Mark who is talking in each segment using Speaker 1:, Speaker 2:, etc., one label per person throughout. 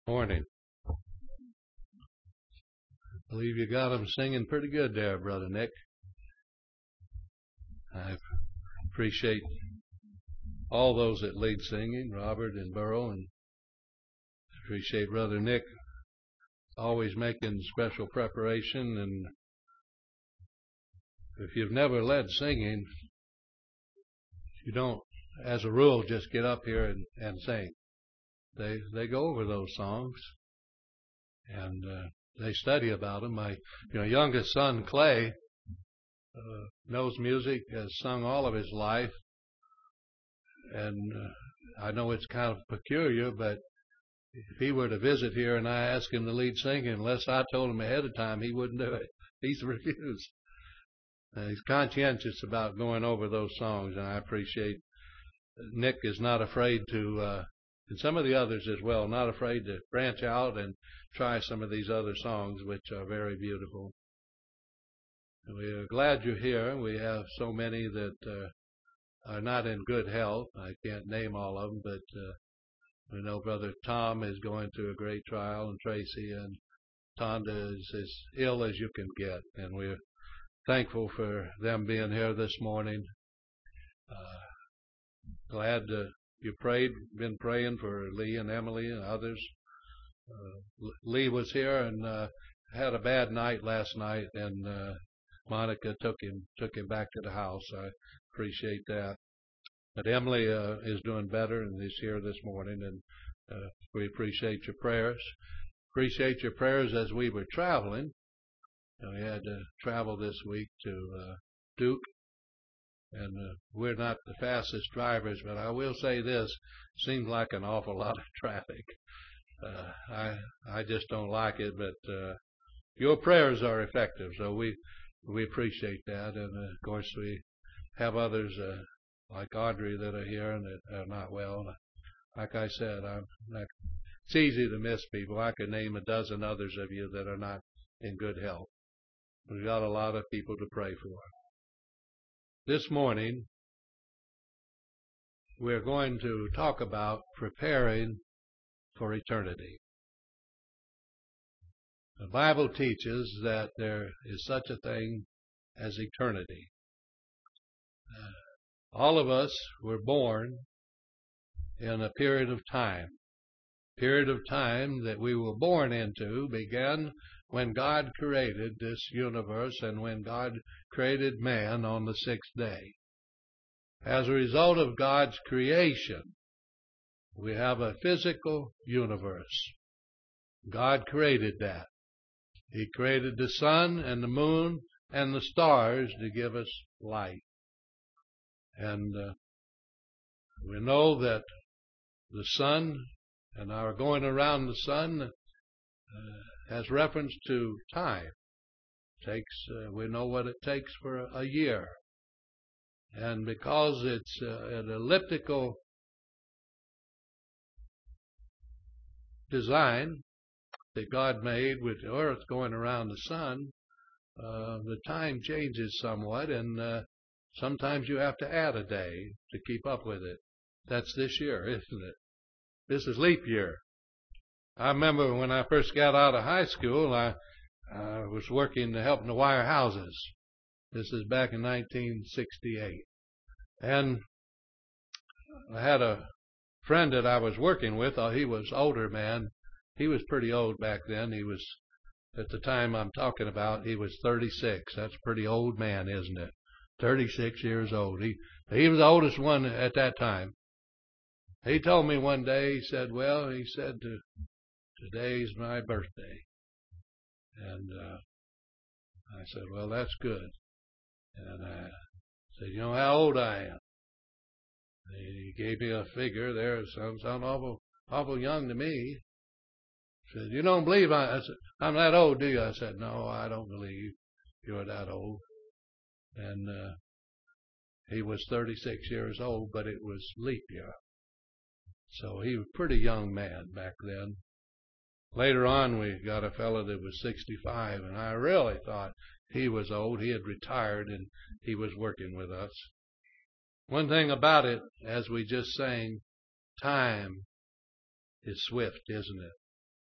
Speaker 1: Morning. I believe you got them singing pretty good there, Brother Nick. I appreciate all those that lead singing, Robert and Burrow, and appreciate Brother Nick always making special preparation. And if you've never led singing, you don't, as a rule, just get up here and sing. They go over those songs, and they study about them. My youngest son, Clay, knows music, has sung all of his life. And I know it's kind of peculiar, but if he were to visit here and I asked him to lead singing, unless I told him ahead of time, he wouldn't do it. He's refused. He's conscientious about going over those songs, and I appreciate Nick is not afraid to, and some of the others as well, not afraid to branch out and try some of these other songs, which are very beautiful. We are glad you're here. We have so many that are not in good health. I can't name all of them, but we know Brother Tom is going through a great trial, and Tracy, and Tonda is as ill as you can get, and we're thankful for them being here this morning. Glad you been praying for Lee and Emily and others. Lee was here and had a bad night last night, and Monica took him back to the house. I appreciate that. But Emily is doing better and is here this morning, and we appreciate your prayers. Appreciate your prayers as we were traveling. We had to travel this week to Duke, and we're not the fastest drivers, but I will say this: seems like an awful lot of traffic. I just don't like it, but your prayers are effective, so we appreciate that. And of course, we have others like Audrey that are here and that are not well. Like I said, it's easy to miss people. I could name a dozen others of you that are not in good health. We've got a lot of people to pray for. This morning, we're going to talk about preparing for eternity. The Bible teaches that there is such a thing as eternity. All of us were born in a period of time. Period of time that we were born into began when God created this universe and when God created man on the sixth day. As a result of God's creation, we have a physical universe. God created that. He created the sun and the moon and the stars to give us light. And we know that the sun and our going around the sun has reference to time. We know what it takes for a year. And because it's an elliptical design that God made with the earth going around the sun, the time changes somewhat, and sometimes you have to add a day to keep up with it. That's this year, isn't it? This is leap year. I remember when I first got out of high school, I was working to help to wire houses. This is back in 1968. And I had a friend that I was working with. He was older man. He was pretty old back then. He was, at the time I'm talking about, he was 36. That's a pretty old man, isn't it? 36 years old. He was the oldest one at that time. He told me one day, he said, today's my birthday. And I said, well, that's good. And I said, you know how old I am? He gave me a figure there. It sounds awful young to me. He said, you don't believe I said, I'm that old, do you? I said, no, I don't believe you're that old. And he was 36 years old, but it was leap year. So he was a pretty young man back then. Later on, we got a fellow that was 65, and I really thought he was old. He had retired, and he was working with us. One thing about it, as we just sang, time is swift, isn't it?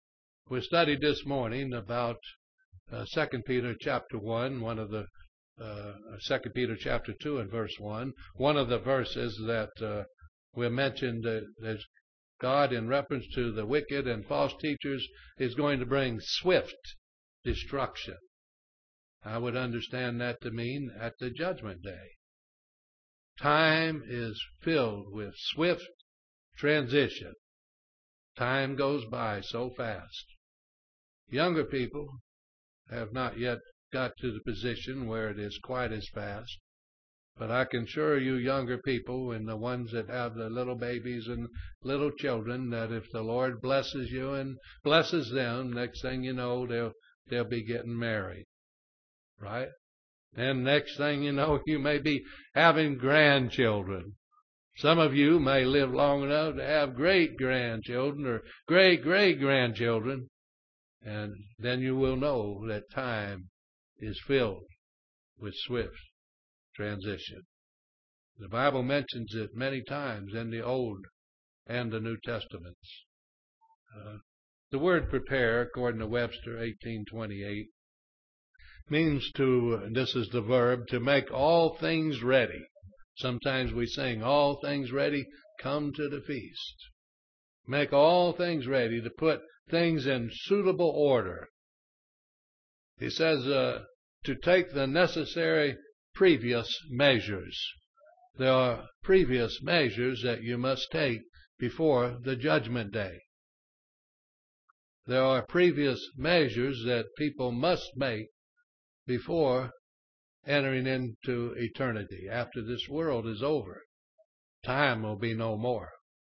Speaker 1: We studied this morning about 2 Peter chapter 1, 2 Peter chapter 2 and verse 1. One of the verses that we mentioned as God, in reference to the wicked and false teachers, is going to bring swift destruction. I would understand that to mean at the judgment day. Time is filled with swift transition. Time goes by so fast. Younger people have not yet got to the position where it is quite as fast. But I can assure you younger people and the ones that have the little babies and little children that if the Lord blesses you and blesses them, next thing you know, they'll be getting married. Right? And next thing you know, you may be having grandchildren. Some of you may live long enough to have great-grandchildren or great-great-grandchildren. And then you will know that time is filled with swift transition. The Bible mentions it many times in the Old and the New Testaments. The word prepare, according to Webster 1828, means to, this is the verb, to make all things ready. Sometimes we sing, all things ready, come to the feast. Make all things ready, to put things in suitable order. He says to take the necessary previous measures. There are previous measures that you must take before the judgment day. There are previous measures that people must make before entering into eternity. After this world is over, time will be no more.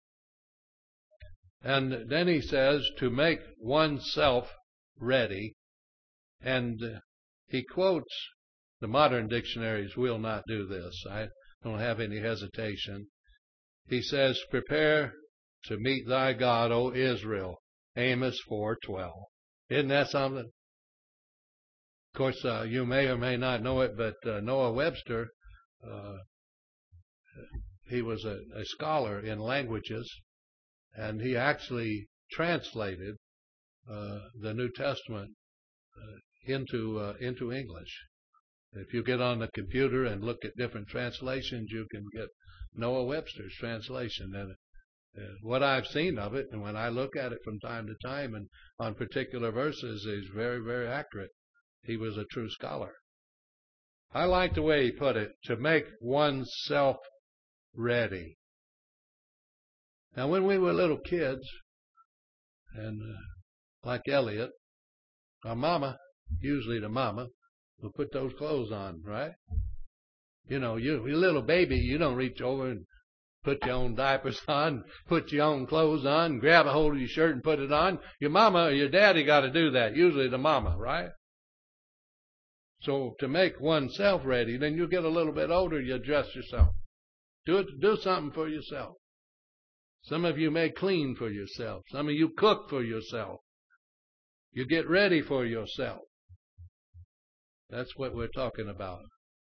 Speaker 1: And then he says to make oneself ready. And he quotes, the modern dictionaries will not do this. I don't have any hesitation. He says, prepare to meet thy God, O Israel. Amos 4:12. Isn't that something? Of course, you may or may not know it, but Noah Webster, he was a scholar in languages, and he actually translated the New Testament into English. If you get on the computer and look at different translations, you can get Noah Webster's translation. And what I've seen of it, and when I look at it from time to time and on particular verses, is very, very accurate. He was a true scholar. I like the way he put it, to make oneself ready. Now, when we were little kids, and like Elliot, our mama, usually the mama, will put those clothes on, right? You know, you're a little baby, you don't reach over and put your own diapers on, put your own clothes on, grab a hold of your shirt and put it on. Your mama or your daddy got to do that, usually the mama, right? So to make oneself ready, then you get a little bit older, you dress yourself. Do something for yourself. Some of you may clean for yourself. Some of you cook for yourself. You get ready for yourself. That's what we're talking about.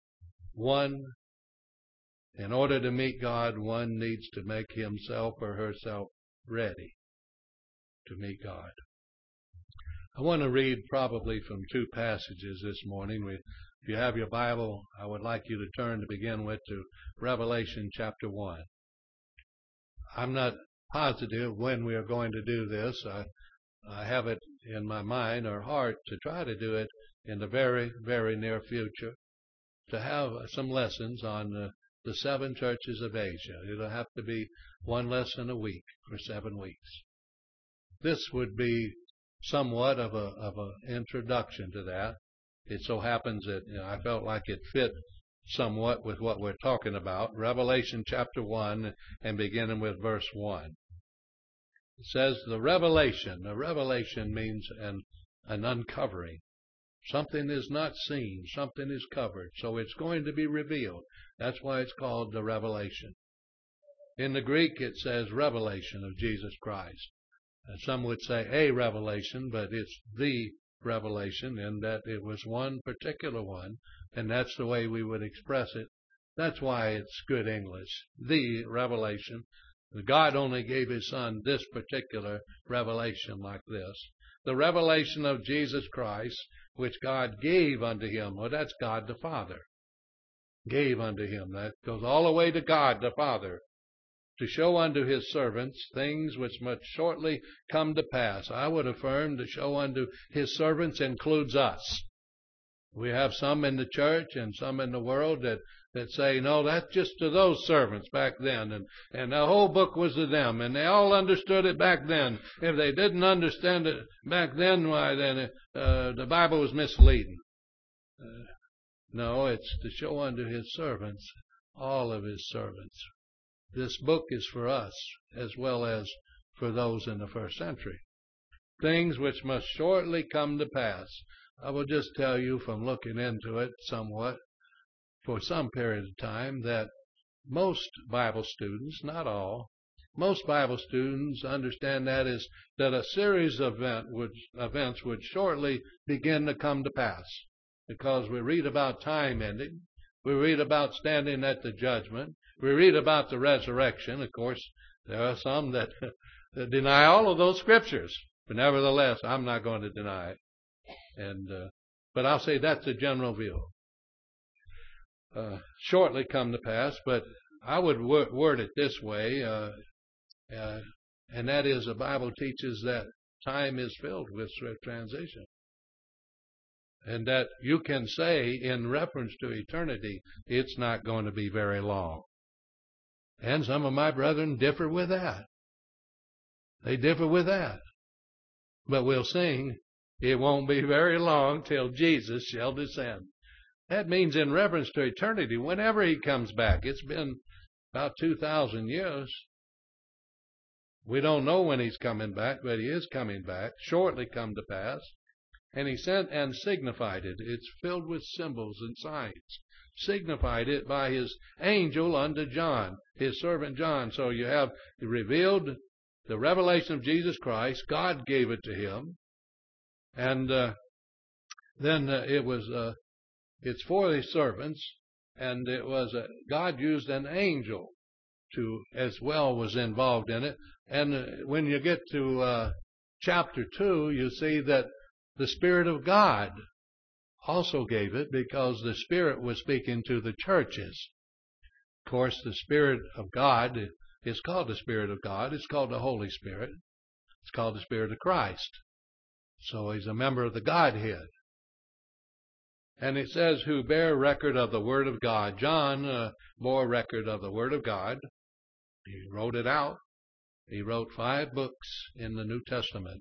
Speaker 1: In order to meet God, one needs to make himself or herself ready to meet God. I want to read probably from two passages this morning. If you have your Bible, I would like you to turn to begin with to Revelation chapter 1. I'm not positive when we are going to do this. I have it in my mind or heart to try to do it in the very, very near future, to have some lessons on the 7 churches of Asia. It'll have to be one lesson a week for 7 weeks. This would be somewhat of an introduction to that. It so happens that I felt like it fit somewhat with what we're talking about. Revelation chapter 1 and beginning with verse 1. It says the revelation. The revelation means an uncovering. Something is not seen. Something is covered. So it's going to be revealed. That's why it's called the revelation. In the Greek, it says revelation of Jesus Christ. And some would say a revelation, but it's the revelation in that it was one particular one, and that's the way we would express it. That's why it's good English. The revelation God only gave His Son this particular revelation like this. The revelation of Jesus Christ, which God gave unto Him. Well, that's God the Father. Gave unto Him. That goes all the way to God the Father. To show unto His servants things which must shortly come to pass. I would affirm to show unto His servants includes us. We have some in the church and some in the world that say, no, that's just to those servants back then. And the whole book was to them. And they all understood it back then. If they didn't understand it back then, why then the Bible was misleading. No, it's to show unto His servants, all of His servants. This book is for us as well as for those in the first century. Things which must shortly come to pass. I will just tell you from looking into it somewhat for some period of time that most Bible students, not all, most Bible students understand that a series of events would shortly begin to come to pass. Because we read about time ending. We read about standing at the judgment. We read about the resurrection. Of course, there are some that deny all of those scriptures. But nevertheless, I'm not going to deny it. But I'll say that's the general view. Shortly come to pass, but I would word it this way, and that is the Bible teaches that time is filled with swift transition. And that you can say in reference to eternity, it's not going to be very long. And some of my brethren differ with that. They differ with that. But we'll sing, it won't be very long till Jesus shall descend. That means in reference to eternity, whenever He comes back. It's been about 2,000 years. We don't know when He's coming back, but He is coming back, shortly come to pass. And He sent and signified it. It's filled with symbols and signs. Signified it by His angel unto John, His servant John. So you have revealed the revelation of Jesus Christ. God gave it to Him. And then it's for His servants. And it was God used an angel to as well was involved in it. And when you get to chapter 2, you see that the Spirit of God also gave it because the Spirit was speaking to the churches. Of course, the Spirit of God is called the Spirit of God. It's called the Holy Spirit. It's called the Spirit of Christ. So He's a member of the Godhead. And it says, who bear record of the Word of God. John bore record of the Word of God. He wrote it out. He wrote 5 books in the New Testament.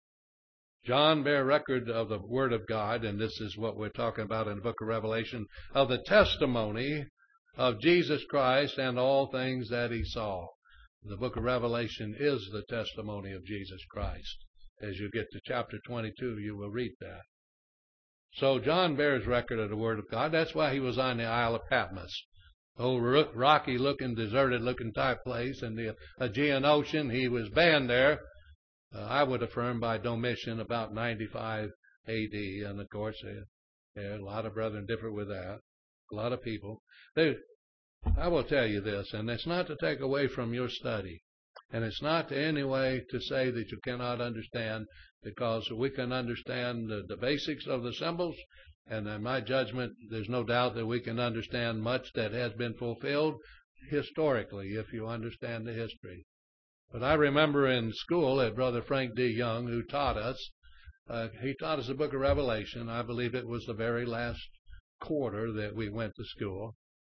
Speaker 1: John bare record of the Word of God, and this is what we're talking about in the book of Revelation, of the testimony of Jesus Christ and all things that He saw. The book of Revelation is the testimony of Jesus Christ. As you get to chapter 22, you will read that. So John bears record of the Word of God. That's why he was on the Isle of Patmos. Old rocky-looking, deserted-looking type place in the Aegean Ocean. He was banned there. I would affirm by Domitian about 95 A.D. And of course, a lot of brethren differ with that. A lot of people. I will tell you this, and it's not to take away from your study. And it's not in any way to say that you cannot understand, because we can understand the basics of the symbols. And in my judgment, there's no doubt that we can understand much that has been fulfilled historically, if you understand the history. But I remember in school that Brother Frank D. Young, who taught us, he taught us the book of Revelation. I believe it was the very last quarter that we went to school.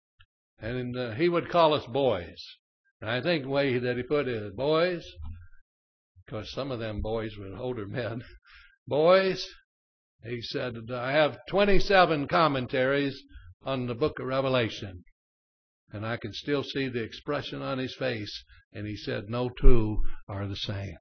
Speaker 1: And he would call us boys. And I think the way that he put it, boys, because some of them boys were older men, boys, he said, I have 27 commentaries on the book of Revelation. And I can still see the expression on his face. And he said, no two are the same.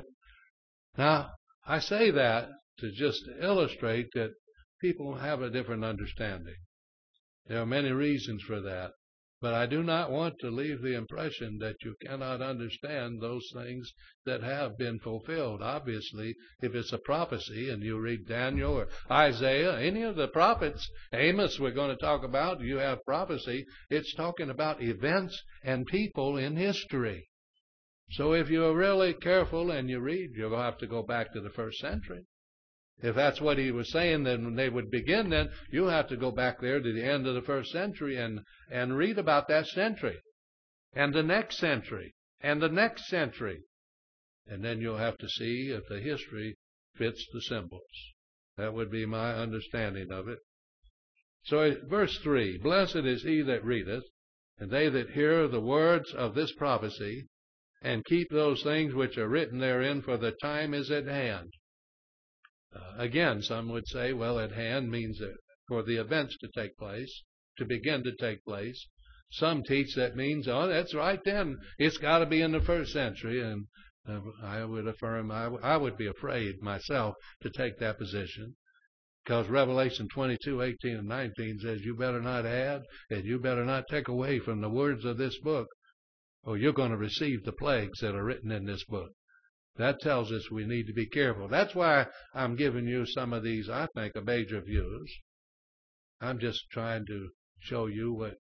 Speaker 1: Now, I say that to just illustrate that people have a different understanding. There are many reasons for that. But I do not want to leave the impression that you cannot understand those things that have been fulfilled. Obviously, if it's a prophecy and you read Daniel or Isaiah, any of the prophets, Amos we're going to talk about, you have prophecy. It's talking about events and people in history. So if you're really careful and you read, you'll have to go back to the first century. If that's what he was saying, then when they would begin, then you have to go back there to the end of the first century and read about that century, and the next century, and the next century. And then you'll have to see if the history fits the symbols. That would be my understanding of it. So verse 3, Blessed is he that readeth, and they that hear the words of this prophecy, and keep those things which are written therein, for the time is at hand. Again, some would say, well, at hand means for the events to take place, to begin to take place. Some teach that means, oh, that's right then. It's got to be in the first century. And I would affirm, I would be afraid myself to take that position. Because Revelation 22, 18, and 19 says, you better not add, and you better not take away from the words of this book, or you're going to receive the plagues that are written in this book. That tells us we need to be careful. That's why I'm giving you some of these, I think, major views. I'm just trying to show you what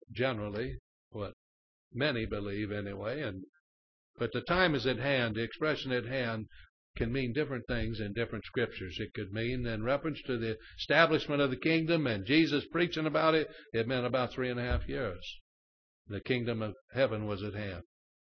Speaker 1: many believe anyway. But the time is at hand. The expression at hand can mean different things in different scriptures. It could mean in reference to the establishment of the kingdom and Jesus preaching about it. It meant about 3.5 years. The kingdom of heaven was at hand.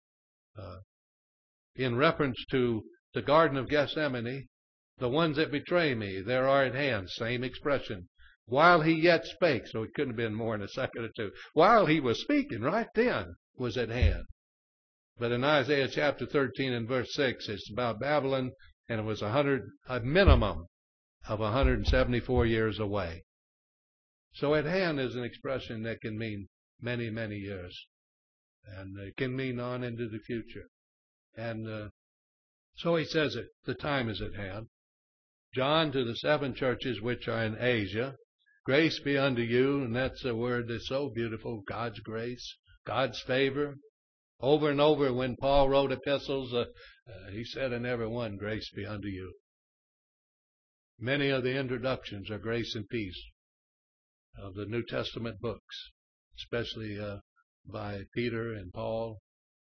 Speaker 1: In reference to the Garden of Gethsemane, the ones that betray me, there are at hand. Same expression. While he yet spake, so it couldn't have been more than a second or two. While he was speaking, right then, was at hand. But in Isaiah chapter 13 and verse 6, it's about Babylon, and it was a minimum of 174 years away. So at hand is an expression that can mean many, many years. And it can mean on into the future. And so he says it, the time is at hand. John, to the 7 churches which are in Asia, grace be unto you, and that's a word that's so beautiful, God's grace, God's favor. Over and over when Paul wrote epistles, he said in every one, grace be unto you. Many of the introductions are grace and peace of the New Testament books, especially by Peter and Paul,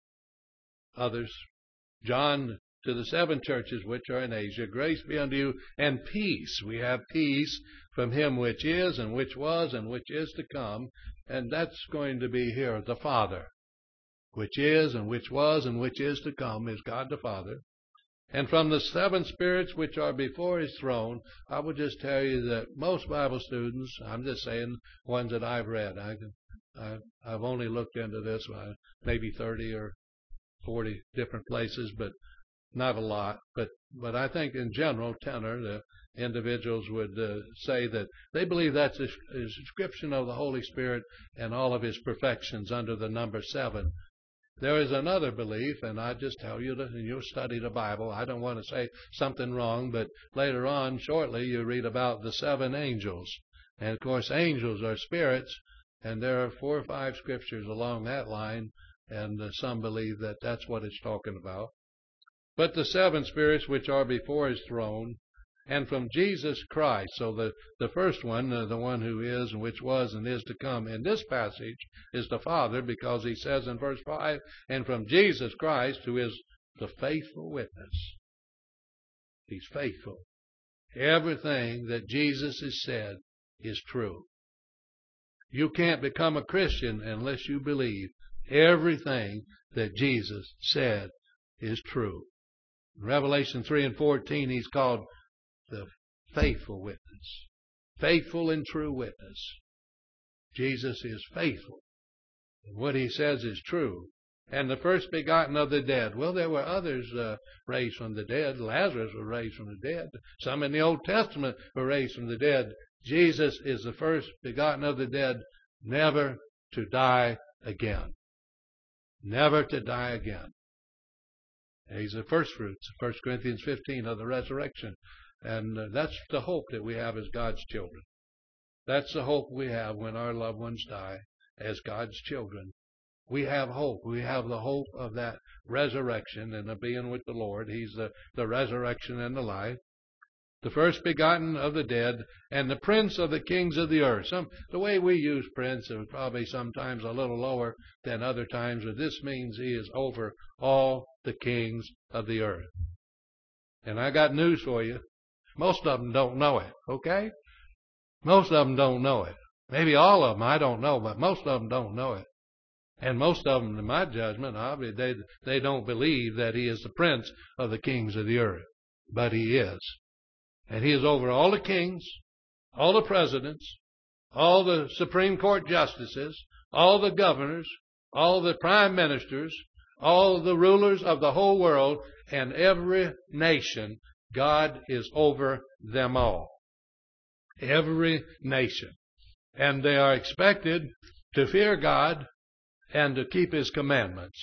Speaker 1: others. John, to the 7 churches which are in Asia, grace be unto you and peace. We have peace from him which is and which was and which is to come. And that's going to be here, the Father, which is and which was and which is to come is God the Father. And from the 7 spirits which are before his throne, I would just tell you that most Bible students, I'm just saying ones that I've read, I've only looked into this maybe 30 or 40 different places, but not a lot. But I think in general, the individuals would say that they believe that's a description of the Holy Spirit and all of his perfections under the number 7. There is another belief, and I just tell you that you'll study the Bible. I don't want to say something wrong, but later on, shortly, you read about the 7 angels. And, of course, angels are spirits, and there are 4 or 5 scriptures along that line, and some believe that that's what it's talking about. But the 7 spirits which are before his throne, and from Jesus Christ. So the first one, the one who is and which was and is to come in this passage is the Father, because he says in verse 5, and from Jesus Christ, who is the faithful witness. He's faithful. Everything that Jesus has said is true. You can't become a Christian unless you believe everything that Jesus said is true. In Revelation 3 and 14, he's called the faithful witness. Faithful and true witness. Jesus is faithful. What he says is true. And the first begotten of the dead. Well, there were others raised from the dead. Lazarus was raised from the dead. Some in the Old Testament were raised from the dead. Jesus is the first begotten of the dead, never to die again. Never to die again. He's the first fruits, 1 Corinthians 15, of the resurrection. And that's the hope that we have as God's children. That's the hope we have when our loved ones die as God's children. We have hope. We have the hope of that resurrection and of being with the Lord. He's the resurrection and the life. the first begotten of the dead, and the prince of the kings of the earth. The way we use prince is probably sometimes a little lower than other times, but this means he is over all the kings of the earth. And I got news for you. Most of them don't know it, okay? Most of them don't know it. Maybe all of them, I don't know, but most of them don't know it. And most of them, in my judgment, obviously, they don't believe that he is the prince of the kings of the earth. But he is. And he is over all the kings, all the presidents, all the Supreme Court justices, all the governors, all the prime ministers, all the rulers of the whole world, and every nation. God is over them all. Every nation. And they are expected to fear God and to keep His commandments.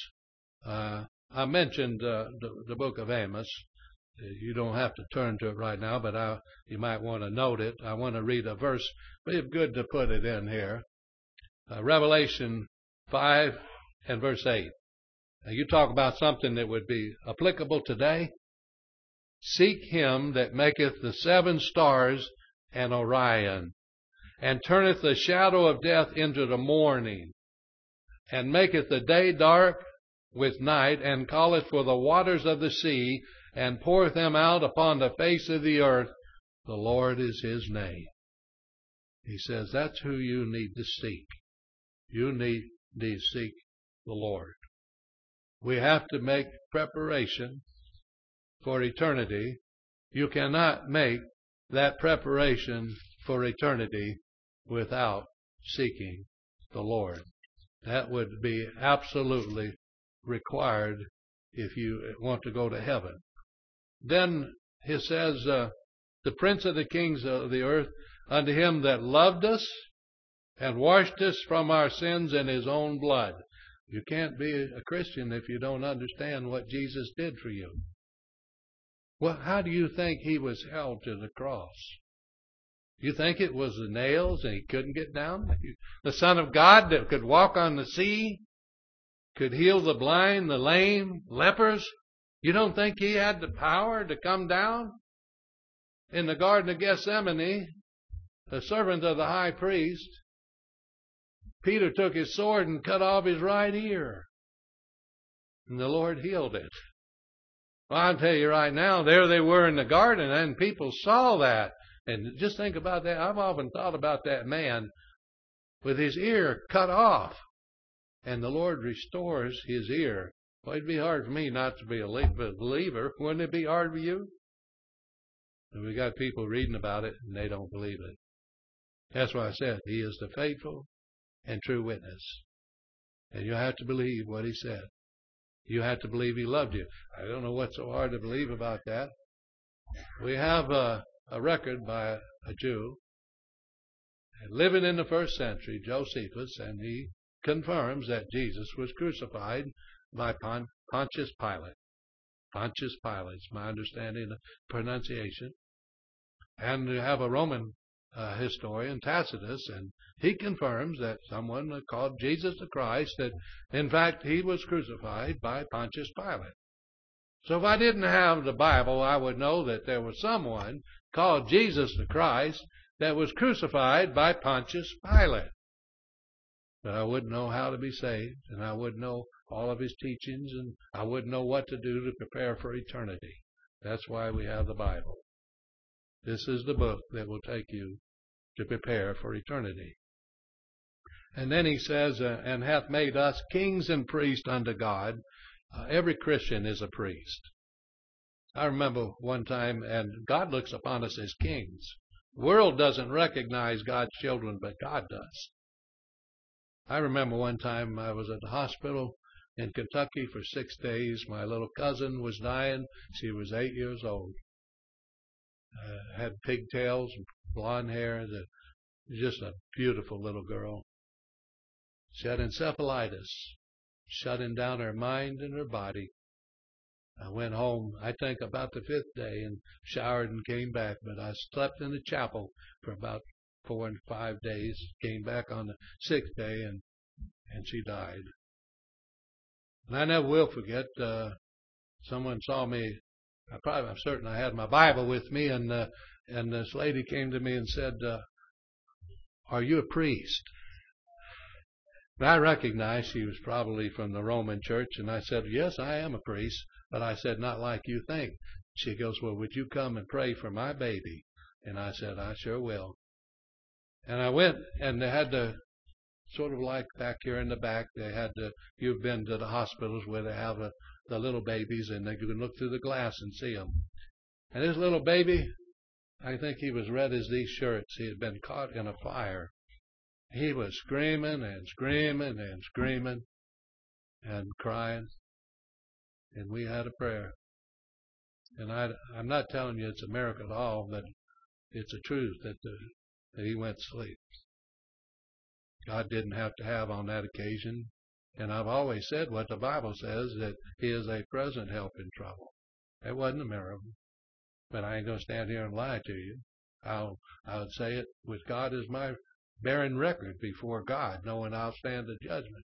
Speaker 1: I mentioned the book of Amos. You don't have to turn to it right now, but you might want to note it. I want to read a verse. It's good to put it in here. Revelation 5 and verse 8. Now you talk about something that would be applicable today. Seek him that maketh the 7 stars and Orion, and turneth the shadow of death into the morning, and maketh the day dark with night, and calleth for the waters of the sea, and poureth them out upon the face of the earth. The Lord is his name. He says that's who you need to seek. You need to seek the Lord. We have to make preparation for eternity. You cannot make that preparation for eternity without seeking the Lord. That would be absolutely required if you want to go to heaven. Then he says, the prince of the kings of the earth, unto him that loved us and washed us from our sins in his own blood. You can't be a Christian if you don't understand what Jesus did for you. Well, how do you think he was held to the cross? You think it was the nails and he couldn't get down? The Son of God that could walk on the sea, could heal the blind, the lame, lepers? You don't think he had the power to come down? In the Garden of Gethsemane, the servant of the high priest, Peter took his sword and cut off his right ear. And the Lord healed it. Well, I'll tell you right now, there they were in the garden, and people saw that. And just think about that. I've often thought about that man with his ear cut off. And the Lord restores his ear. Well, it'd be hard for me not to be a believer. Wouldn't it be hard for you? And we got people reading about it, and they don't believe it. That's why I said he is the faithful and true witness. And you have to believe what he said. You have to believe he loved you. I don't know what's so hard to believe about that. We have a record by a Jew living in the first century, Josephus, and he confirms that Jesus was crucified by Pontius Pilate. Pontius Pilate is my understanding of pronunciation. And we have a Roman historian, Tacitus, and he confirms that someone called Jesus the Christ, that in fact he was crucified by Pontius Pilate. So if I didn't have the Bible, I would know that there was someone called Jesus the Christ that was crucified by Pontius Pilate. But I wouldn't know how to be saved, and I wouldn't know all of his teachings, and I wouldn't know what to do to prepare for eternity. That's why we have the Bible. This is the book that will take you to prepare for eternity. And then he says, and hath made us kings and priests unto God. Every Christian is a priest. I remember one time, and God looks upon us as kings. The world doesn't recognize God's children, but God does. I remember one time I was at the hospital in Kentucky for 6 days. My little cousin was dying. She was 8 years old. Had pigtails and blonde hair. Just a beautiful little girl. She had encephalitis, shutting down her mind and her body. I went home, I think, about the 5th day and showered and came back. But I slept in the chapel for about 4 and 5 days. Came back on the 6th day and she died. And I never will forget, someone saw me I'm certain I had my Bible with me, and this lady came to me and said, "Are you a priest?" And I recognized she was probably from the Roman Church, and I said, "Yes, I am a priest," but I said, "Not like you think." She goes, "Well, would you come and pray for my baby?" And I said, "I sure will." And I went, and they had to, sort of like back here in the back, they had to, you've been to the hospitals where they have the little babies, and you can look through the glass and see them. And this little baby, I think he was red as these shirts. He had been caught in a fire. He was screaming and screaming and screaming and crying. And we had a prayer. And I'm not telling you it's a miracle at all, but it's a truth that he went to sleep. God didn't have to have on that occasion. And I've always said what the Bible says, that he is a present help in trouble. It wasn't a miracle. But I ain't going to stand here and lie to you. I would say it with God as my bearing record before God, knowing I'll stand the judgment.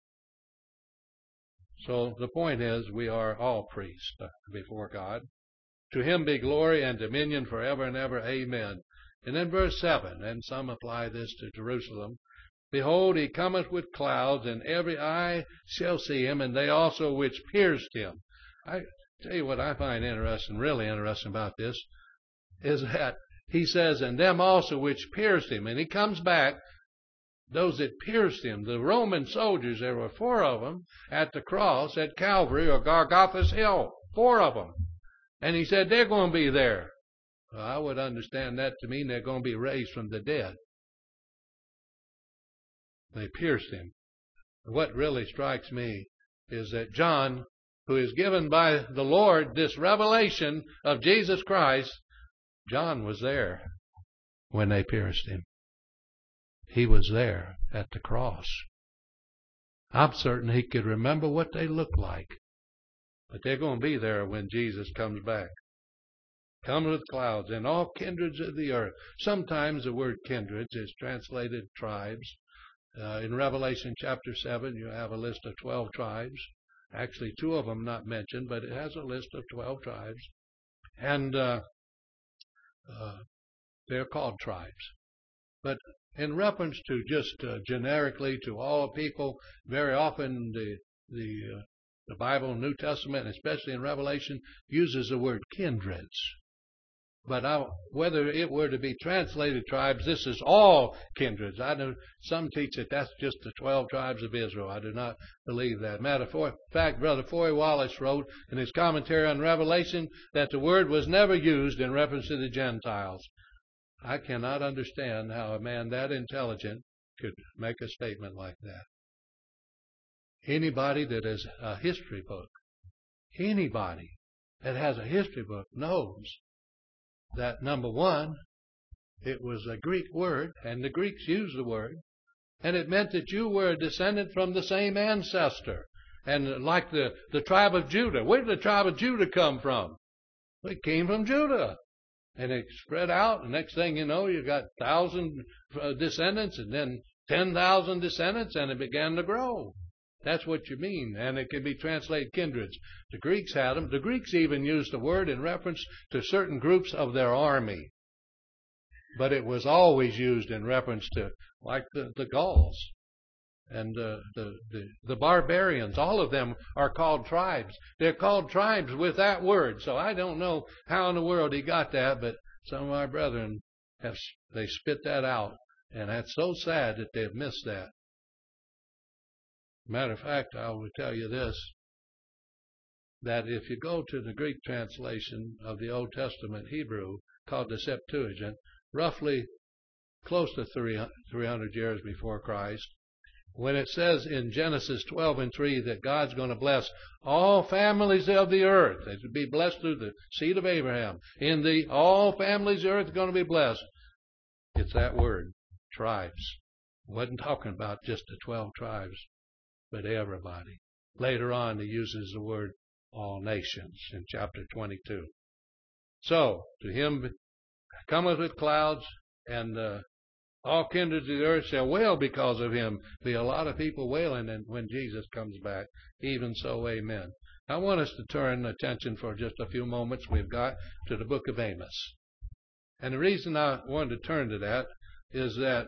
Speaker 1: So the point is, we are all priests before God. To him be glory and dominion forever and ever. Amen. And then verse 7, and some apply this to Jerusalem. Behold, he cometh with clouds, and every eye shall see him, and they also which pierced him. I tell you what I find interesting, really interesting about this, is that he says, and them also which pierced him. And he comes back, those that pierced him, the Roman soldiers, there were 4 of them at the cross at Calvary or Golgotha's Hill, 4 of them. And he said they're going to be there. Well, I would understand that to mean they're going to be raised from the dead. They pierced him. What really strikes me is that John, who is given by the Lord this revelation of Jesus Christ, John was there when they pierced him. He was there at the cross. I'm certain he could remember what they looked like. But they're going to be there when Jesus comes back. Comes with clouds and all kindreds of the earth. Sometimes the word kindreds is translated tribes. In Revelation chapter 7, you have a list of 12 tribes. Actually, 2 of them not mentioned, but it has a list of 12 tribes. And they're called tribes. But in reference to just generically to all people, very often the Bible, New Testament, especially in Revelation, uses the word kindreds. But whether it were to be translated tribes, this is all kindreds. I know some teach that that's just the 12 tribes of Israel. I do not believe that. Matter of fact, Brother Foy Wallace wrote in his commentary on Revelation that the word was never used in reference to the Gentiles. I cannot understand how a man that intelligent could make a statement like that. Anybody that has a history book, anybody that has a history book knows that, number one, it was a Greek word, and the Greeks used the word, and it meant that you were a descendant from the same ancestor. And like the tribe of Judah, where did the tribe of Judah come from? Well, it came from Judah. And it spread out, and next thing you know, you got 1,000 descendants, and then 10,000 descendants, and it began to grow. That's what you mean, and it can be translated kindreds. The Greeks had them. The Greeks even used the word in reference to certain groups of their army. But it was always used in reference to, like the Gauls and the barbarians. All of them are called tribes. They're called tribes with that word. So I don't know how in the world he got that, but some of our brethren they spit that out. And that's so sad that they've missed that. Matter of fact, I will tell you this, that if you go to the Greek translation of the Old Testament Hebrew, called the Septuagint, roughly close to 300 years before Christ, when it says in Genesis 12:3 that God's going to bless all families of the earth, they should be blessed through the seed of Abraham, all families of the earth are going to be blessed, it's that word, tribes. It wasn't talking about just the 12 tribes, but everybody. Later on, he uses the word all nations in chapter 22. So, to him cometh with clouds, and all kindreds of the earth shall wail because of him. Be a lot of people wailing when Jesus comes back. Even so, amen. I want us to turn attention for just a few moments we've got to the book of Amos. And the reason I wanted to turn to that is that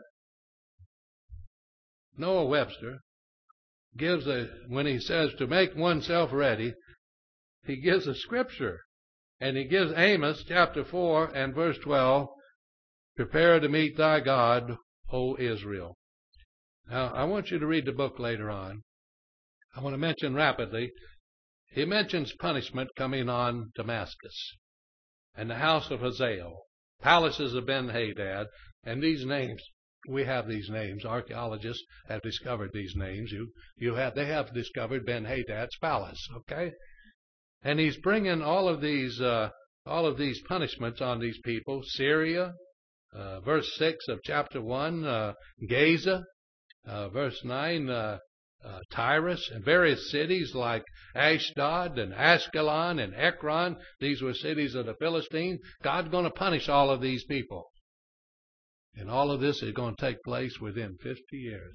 Speaker 1: Noah Webster gives when he says to make oneself ready, he gives a scripture. And he gives Amos chapter 4 and verse 12, prepare to meet thy God, O Israel. Now, I want you to read the book later on. I want to mention rapidly, he mentions punishment coming on Damascus and the house of Hazael, palaces of Ben-Hadad, and these names. We have these names. Archaeologists have discovered these names. They have discovered Ben-Hadad's palace. Okay, and he's bringing all of these punishments on these people. Syria, verse 6 of chapter 1, Gaza, verse 9, Tyrus, and various cities like Ashdod and Ashkelon and Ekron. These were cities of the Philistines. God's going to punish all of these people. And all of this is going to take place within 50 years.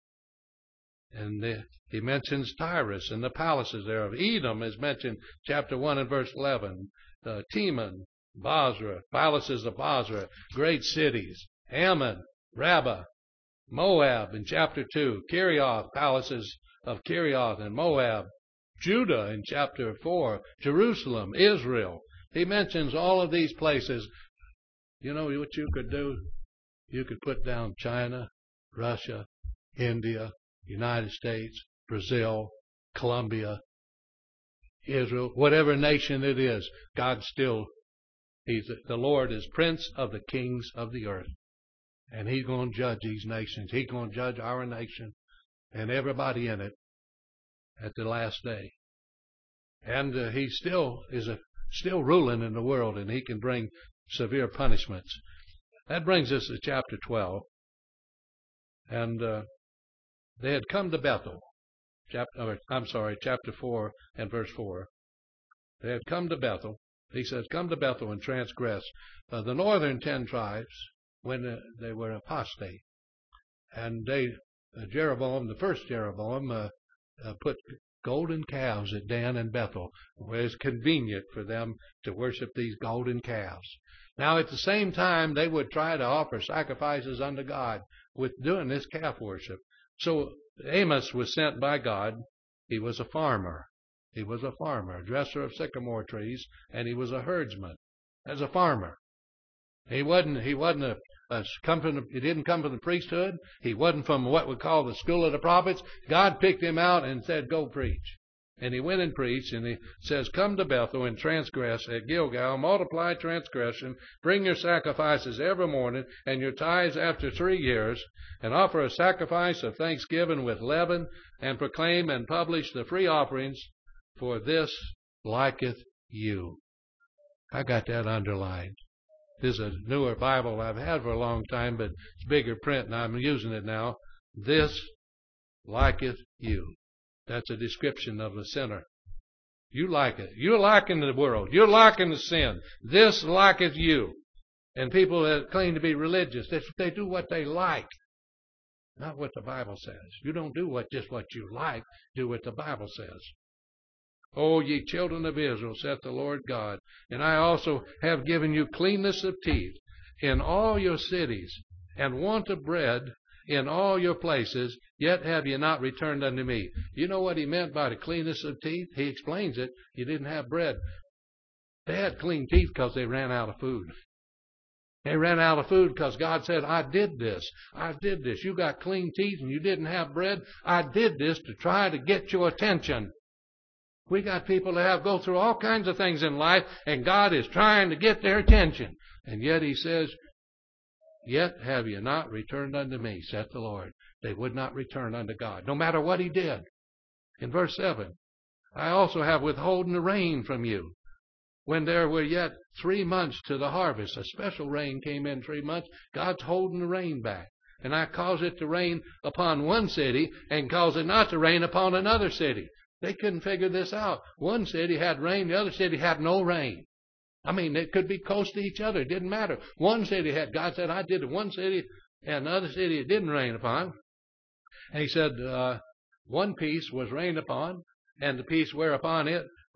Speaker 1: And he mentions Tyrus and the palaces thereof. Edom is mentioned, chapter 1 and verse 11. Teman, Basra, palaces of Basra, great cities. Ammon, Rabbah, Moab in chapter 2. Kirioth, palaces of Kirioth and Moab. Judah in chapter 4. Jerusalem, Israel. He mentions all of these places. You know what you could do? You could put down China, Russia, India, United States, Brazil, Colombia, Israel, whatever nation it is. God still, the Lord is Prince of the kings of the earth. And He's going to judge these nations. He's going to judge our nation and everybody in it at the last day. And He still is still ruling in the world, and He can bring severe punishments. That brings us to chapter 12. And they had come to Bethel. Chapter 4 and verse 4. They had come to Bethel. He says, come to Bethel and transgress. The northern 10 tribes, when they were apostate. And Jeroboam, the first Jeroboam, put golden calves at Dan and Bethel, where it's convenient for them to worship these golden calves. Now, at the same time, they would try to offer sacrifices unto God with doing this calf worship. So Amos was sent by God. He was a farmer. He was a farmer, a dresser of sycamore trees, and he was a herdsman as a farmer. He didn't come from the priesthood. He wasn't from what we call the school of the prophets. God picked him out and said, go preach. And he went and preached, and he says, come to Bethel and transgress at Gilgal, multiply transgression, bring your sacrifices every morning, and your tithes after 3 years, and offer a sacrifice of thanksgiving with leaven, and proclaim and publish the free offerings, for this liketh you. I got that underlined. This is a newer Bible I've had for a long time, but it's bigger print, and I'm using it now. This liketh you. That's a description of a sinner. You like it. You're liking the world. You're liking the sin. This liketh you. And people that claim to be religious, they do what they like, not what the Bible says. You don't do just what you like. Do what the Bible says. O ye children of Israel, saith the Lord God, and I also have given you cleanness of teeth in all your cities, and want of bread in all your places, yet have ye not returned unto me. You know what he meant by the cleanness of teeth? He explains it. You didn't have bread. They had clean teeth because they ran out of food. They ran out of food because God said, I did this. I did this. You got clean teeth and you didn't have bread. I did this to try to get your attention. We got people that go through all kinds of things in life, and God is trying to get their attention. And yet he says, yet have ye not returned unto me, saith the Lord. They would not return unto God, no matter what he did. In verse 7, I also have withholden the rain from you. When there were yet 3 months to the harvest, a special rain came in 3 months. God's holding the rain back. And I cause it to rain upon one city and cause it not to rain upon another city. They couldn't figure this out. One city had rain, the other city had no rain. I mean, it could be close to each other. It didn't matter. One city had, God said, I did it. One city and another city it didn't rain upon. And he said, one piece was rained upon, and the piece whereupon it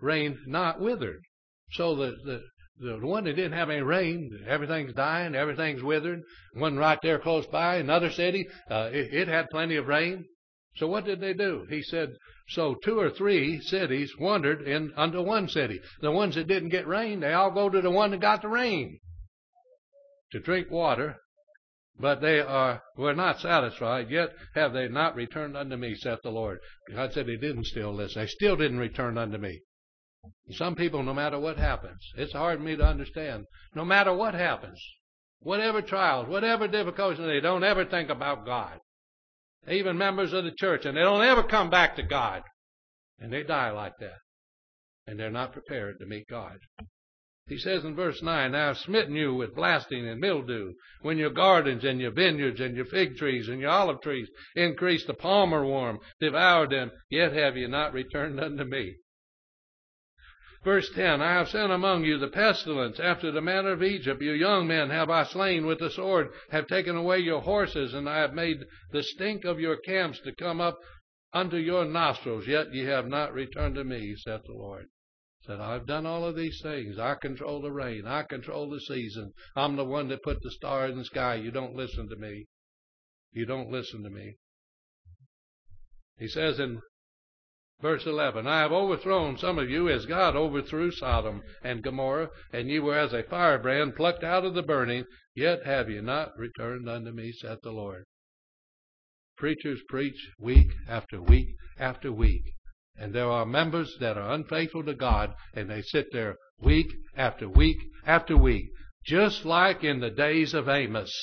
Speaker 1: rain not withered. So the one that didn't have any rain, everything's dying, everything's withered. One right there close by, another city, it had plenty of rain. So what did they do? He said, so 2 or 3 cities wandered unto one city. The ones that didn't get rain, they all go to the one that got the rain to drink water. But they were not satisfied, yet have they not returned unto me, saith the Lord. God said they didn't still listen. They still didn't return unto me. Some people, no matter what happens, it's hard for me to understand. No matter what happens, whatever trials, whatever difficulties, they don't ever think about God. Even members of the church, and they don't ever come back to God. And they die like that. And they're not prepared to meet God. He says in verse 9, I have smitten you with blasting and mildew, when your gardens and your vineyards and your fig trees and your olive trees increased, the palmer worm devoured them, yet have you not returned unto me. Verse 10, I have sent among you the pestilence after the manner of Egypt. Your young men have I slain with the sword, have taken away your horses, and I have made the stink of your camps to come up unto your nostrils, yet ye have not returned to me, saith the Lord. Said, I've done all of these things. I control the rain. I control the season. I'm the one that put the stars in the sky. You don't listen to me. You don't listen to me. He says in verse 11, I have overthrown some of you as God overthrew Sodom and Gomorrah, and ye were as a firebrand plucked out of the burning, yet have ye not returned unto me, saith the Lord. Preachers preach week after week after week. And there are members that are unfaithful to God, and they sit there week after week after week, just like in the days of Amos.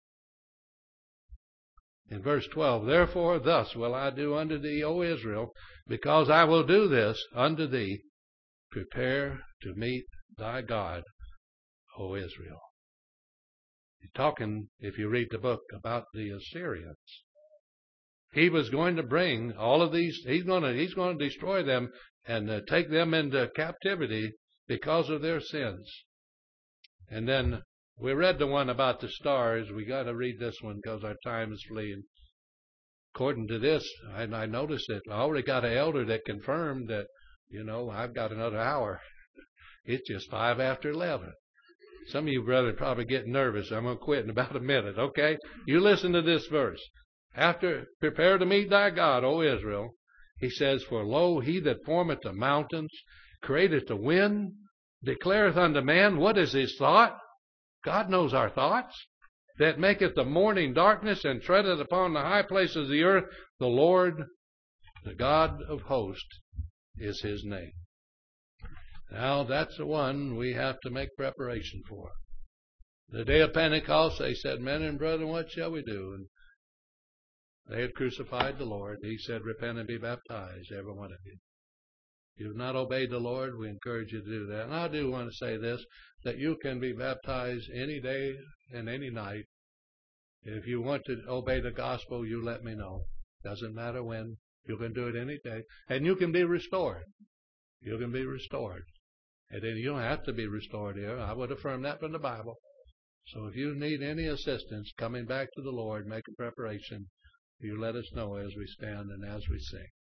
Speaker 1: In verse 12, therefore thus will I do unto thee, O Israel, because I will do this unto thee, prepare to meet thy God, O Israel. He's talking, if you read the book, about the Assyrians. He was going to bring all of these, he's going to destroy them and take them into captivity because of their sins. And then we read the one about the stars. We got to read this one because our time is fleeing. According to this, and I noticed it, I already got an elder that confirmed that, I've got another hour. It's just 5 after 11. Some of you brothers are probably getting nervous. I'm going to quit in about a minute, okay? You listen to this verse. After, prepare to meet thy God, O Israel. He says, for lo, he that formeth the mountains, createth the wind, declareth unto man what is his thought. God knows our thoughts. That maketh the morning darkness, and treadeth upon the high places of the earth. The Lord, the God of hosts, is his name. Now, that's the one we have to make preparation for. The day of Pentecost, they said, men and brethren, what shall we do? And they had crucified the Lord. He said, repent and be baptized, every one of you. If you've not obeyed the Lord, we encourage you to do that. And I do want to say this, that you can be baptized any day and any night. If you want to obey the gospel, you let me know. Doesn't matter when. You can do it any day. And you can be restored. You can be restored. And then you don't have to be restored here. I would affirm that from the Bible. So if you need any assistance coming back to the Lord, make a preparation. You let us know as we stand and as we sing.